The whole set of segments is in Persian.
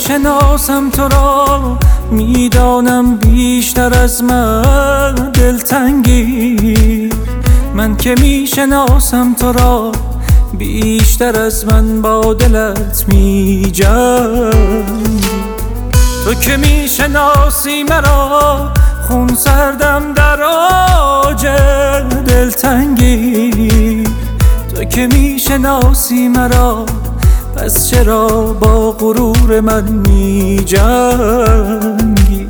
میشناسم تو را، میدانم بیشتر از من دلتنگی. من که میشناسم تو را، بیشتر از من با دلت میجنگی. تو که میشناسی مرا، خون سردم در آج دلتنگی. تو که میشناسی مرا، پس چرا با غرور من میجنگی؟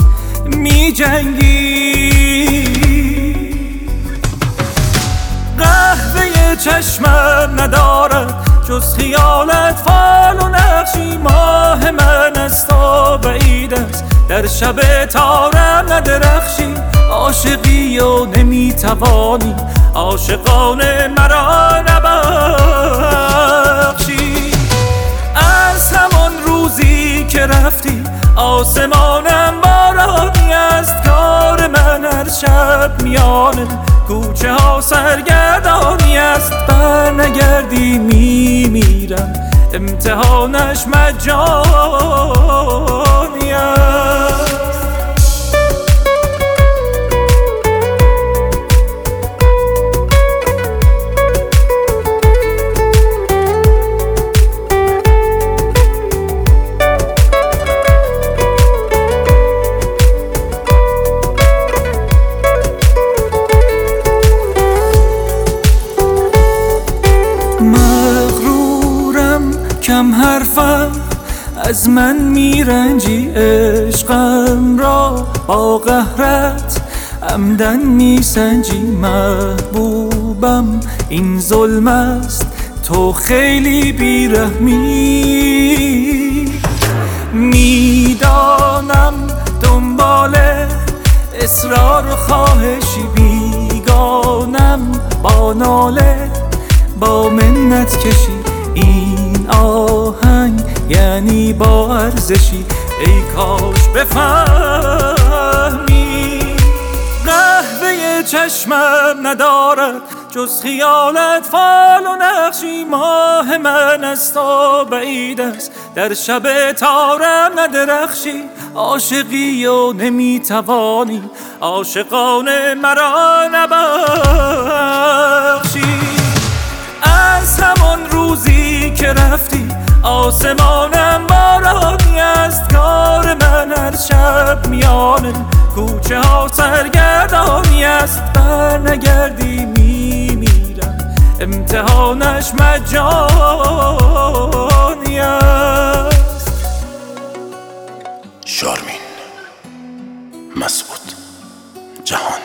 قهوه چشمم ندارد جز خیالت فال و نقشی. ماه من از تو بعید است، در شب تارم ندرخشی. عاشقی و نمیتوانی عاشقانه مرا نبخشی. از همان روزی که رفتی آسمانم بارانی است. کار من هر شب میان کوچه ها سرگردانی است. برنگردی میمیرم، امتحانش مجانی است. کم حرفم از من میرنجی، عشقم را با قهرت عمدن میسنجی. محبوبم این ظلم است، تو خیلی بیرحمی. میدانم دنبال اصرار و خواهشی، بیگانم با ناله با منت کشی. این آهنگ یعنی با ارزشی، ای کاش بفهمی. قهوه چشمم ندارد جز خیالت فال و نقشی. ماه من از تو بعید است، در شب تارم ندرخشی. عاشقی و نمیتوانی عاشقانه مرا نبخشی. از همان روزی که رفتی آسمانم بارانی است. کار من هر شب میان کوچه ها سرگردانی است. برنگردی میمیرم، امتحانش مجانی است. شارمین مسعود جهان.